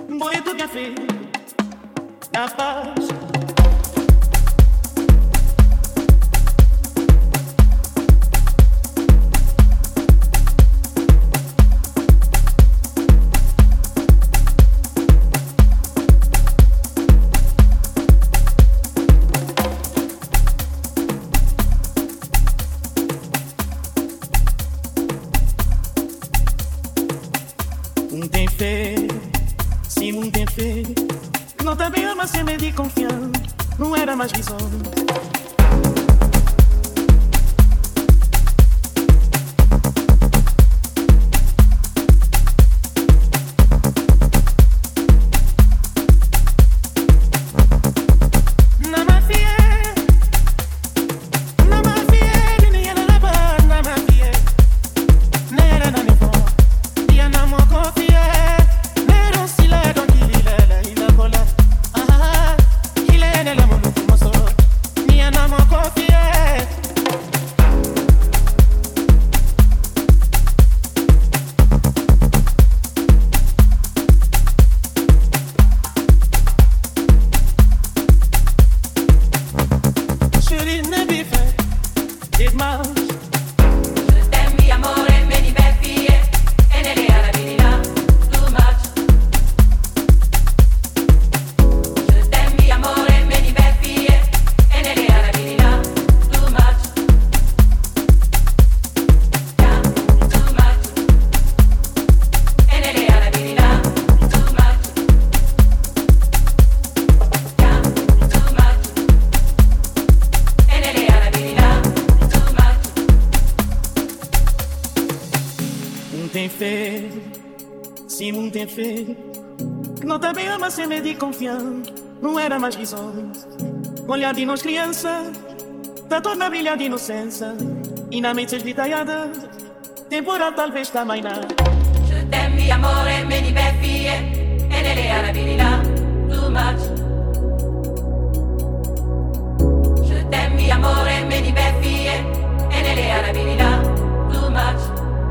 Foi tu que fez a paz. Tem fé, sim, não tem fé. Não também ama sem medo de confiar. Não era mais visão. Tem fé, sim, não tem fé. Não também ama sem medo de confiar. Não era mais visões. Olhar de nós criança, da torna brilhar de inocência. E na mente esvitalhada, temporal talvez também não. Je t'aime, amore, meni befie, e nelle arabilità, too much. Je t'aime, amore, meni befie, e nelle arabilità, too much.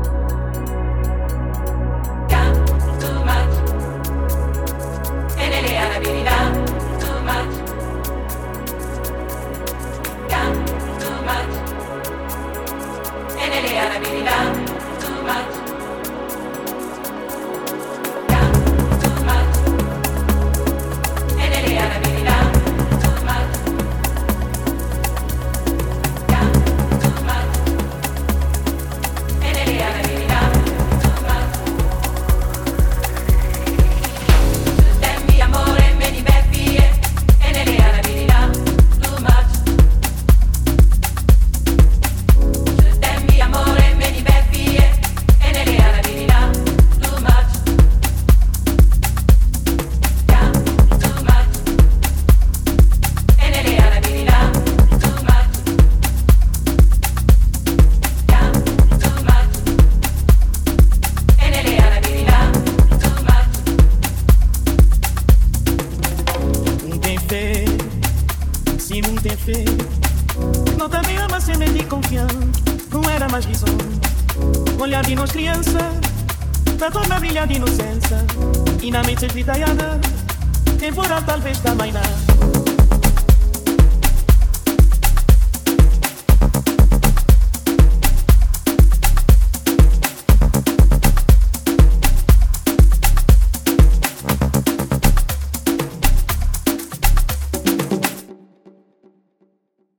Sim, não tem fé. Não também ama sem medo de confiar. Não era mais visão. Olhar de nós criança, da torna brilhar de inocência. E na mente esvitalhada, temporal talvez também não.